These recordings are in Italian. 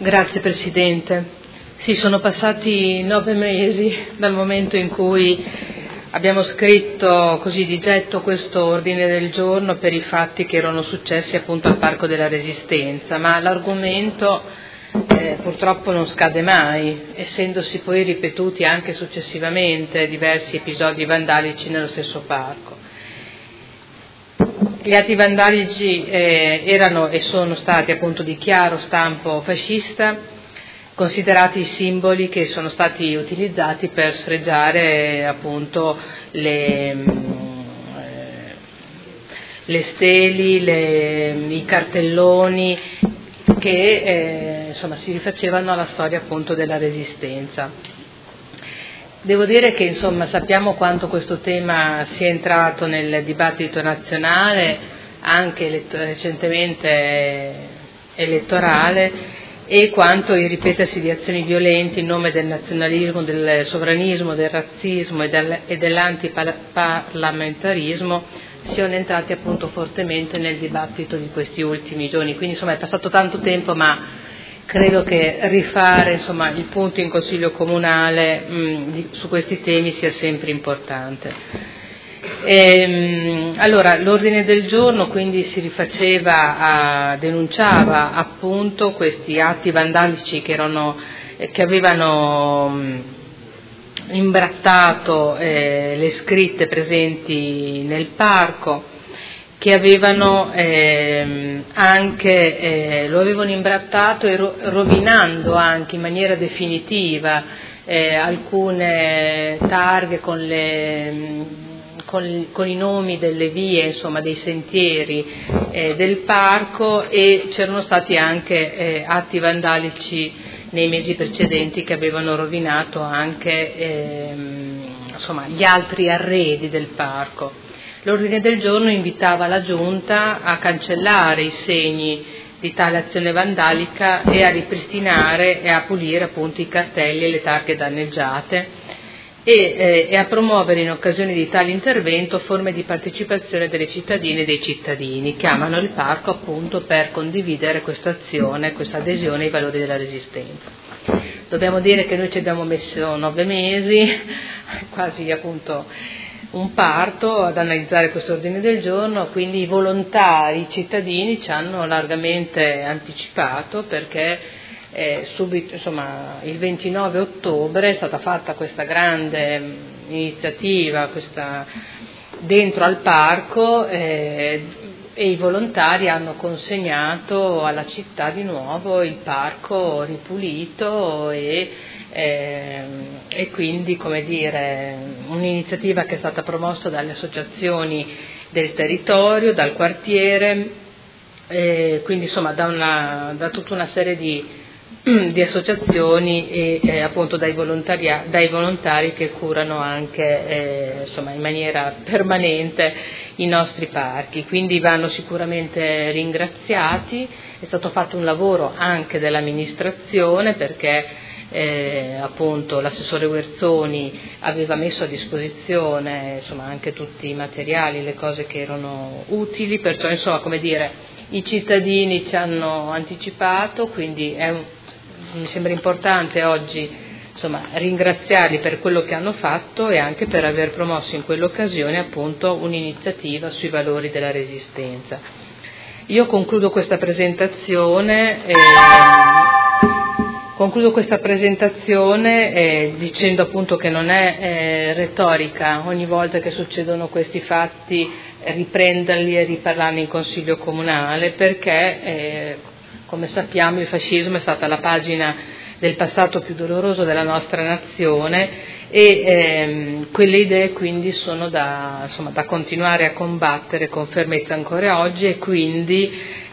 Grazie Presidente. Sì, sono passati 9 mesi dal momento in cui abbiamo scritto così di getto questo ordine del giorno per i fatti che erano successi appunto al Parco della Resistenza, ma l'argomento purtroppo non scade mai, essendosi poi ripetuti anche successivamente diversi episodi vandalici nello stesso parco. Gli atti vandalici erano e sono stati appunto di chiaro stampo fascista, considerati simboli che sono stati utilizzati per sfregiare appunto le steli, i cartelloni che insomma si rifacevano alla storia appunto della Resistenza. Devo dire che insomma sappiamo quanto questo tema sia entrato nel dibattito nazionale, anche recentemente elettorale, e quanto il ripetersi di azioni violente in nome del nazionalismo, del sovranismo, del razzismo e dell'antiparlamentarismo siano entrati appunto fortemente nel dibattito di questi ultimi giorni. Quindi insomma è passato tanto tempo, ma credo che rifare insomma il punto in Consiglio Comunale su questi temi sia sempre importante. Allora, l'ordine del giorno quindi si denunciava appunto questi atti vandalici che avevano imbrattato le scritte presenti nel parco, che avevano anche lo avevano imbrattato e rovinando anche in maniera definitiva alcune targhe con i nomi delle vie, insomma dei sentieri del parco, e c'erano stati anche atti vandalici nei mesi precedenti che avevano rovinato anche insomma gli altri arredi del parco. L'ordine del giorno invitava la Giunta a cancellare i segni di tale azione vandalica e a ripristinare e a pulire appunto i cartelli e le targhe danneggiate e a promuovere in occasione di tale intervento forme di partecipazione delle cittadine e dei cittadini che amano il parco appunto per condividere questa azione, questa adesione ai valori della Resistenza. Dobbiamo dire che noi ci abbiamo messo 9 mesi, quasi appunto un parto, ad analizzare questo ordine del giorno, quindi i volontari, i cittadini ci hanno largamente anticipato, perché subito, insomma, il 29 ottobre è stata fatta questa grande iniziativa dentro al parco e i volontari hanno consegnato alla città di nuovo il parco ripulito e quindi, come dire, un'iniziativa che è stata promossa dalle associazioni del territorio, dal quartiere, quindi insomma da tutta una serie di associazioni e appunto dai volontari che curano anche insomma in maniera permanente i nostri parchi, quindi vanno sicuramente ringraziati. È stato fatto un lavoro anche dell'amministrazione, perché appunto l'assessore Guerzoni aveva messo a disposizione insomma anche tutti i materiali, le cose che erano utili, perciò insomma, come dire, i cittadini ci hanno anticipato, quindi mi sembra importante oggi insomma ringraziarli per quello che hanno fatto e anche per aver promosso in quell'occasione appunto un'iniziativa sui valori della Resistenza. Io concludo questa presentazione dicendo appunto che non è retorica ogni volta che succedono questi fatti riprenderli e riparlarne in Consiglio Comunale, perché come sappiamo il fascismo è stata la pagina del passato più doloroso della nostra nazione e quelle idee quindi sono da continuare a combattere con fermezza ancora oggi, e quindi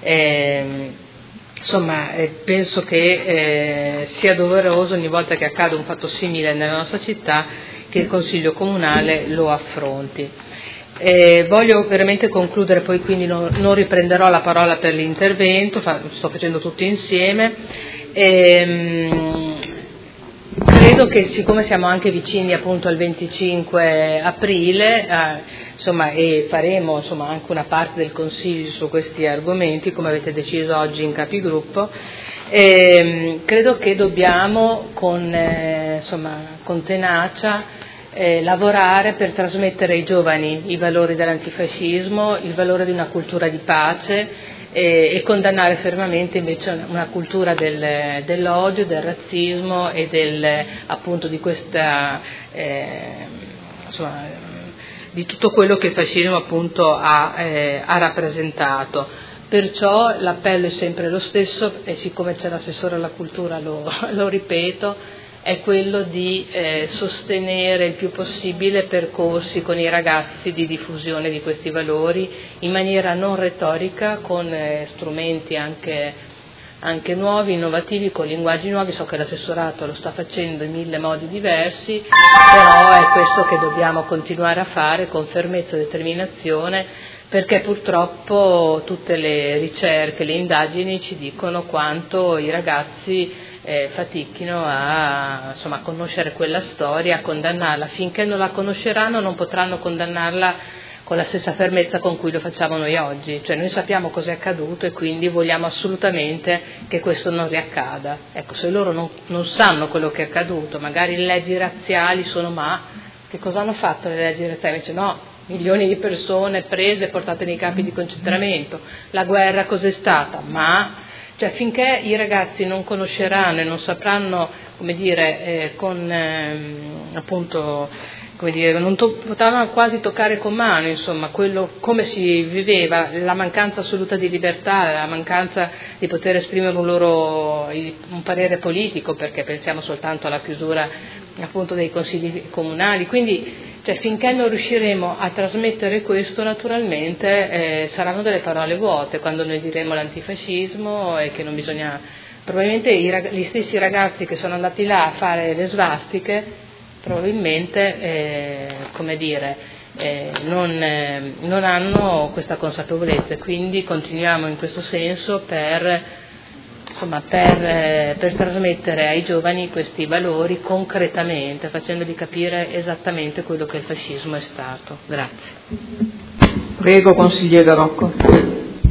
penso che sia doveroso ogni volta che accade un fatto simile nella nostra città che il Consiglio Comunale lo affronti. Voglio veramente concludere, poi quindi non riprenderò la parola per l'intervento, sto facendo tutto insieme. Credo che siccome siamo anche vicini appunto al 25 aprile e faremo anche una parte del Consiglio su questi argomenti, come avete deciso oggi in capigruppo, Credo che dobbiamo con tenacia lavorare per trasmettere ai giovani i valori dell'antifascismo, il valore di una cultura di pace e condannare fermamente invece una cultura dell'odio, del razzismo e appunto di questa di tutto quello che il fascismo appunto ha rappresentato. Perciò l'appello è sempre lo stesso e siccome c'è l'assessore alla cultura lo ripeto, è quello di sostenere il più possibile percorsi con i ragazzi di diffusione di questi valori in maniera non retorica, con strumenti anche nuovi, innovativi, con linguaggi nuovi. So che l'assessorato lo sta facendo in 1000 modi diversi, però è questo che dobbiamo continuare a fare con fermezza e determinazione, perché purtroppo tutte le ricerche, le indagini ci dicono quanto i ragazzi fatichino a conoscere quella storia, a condannarla. Finché non la conosceranno non potranno condannarla con la stessa fermezza con cui lo facciamo noi oggi. Cioè noi sappiamo cosa è accaduto e quindi vogliamo assolutamente che questo non riaccada. Ecco, se loro non sanno quello che è accaduto, magari le leggi razziali ma che cosa hanno fatto le leggi razziali? Invece no, milioni di persone prese e portate nei campi di concentramento, la guerra cos'è stata? Cioè finché i ragazzi non conosceranno e non sapranno, non potranno quasi toccare con mano, quello come si viveva, la mancanza assoluta di libertà, la mancanza di poter esprimere un parere politico, perché pensiamo soltanto alla chiusura appunto dei consigli comunali. Quindi finché non riusciremo a trasmettere questo, naturalmente saranno delle parole vuote quando noi diremo l'antifascismo e che non bisogna. Probabilmente gli stessi ragazzi che sono andati là a fare le svastiche probabilmente non hanno questa consapevolezza, quindi continuiamo in questo senso per trasmettere ai giovani questi valori concretamente, facendogli capire esattamente quello che il fascismo è stato. Grazie. Prego, consigliere Rocco.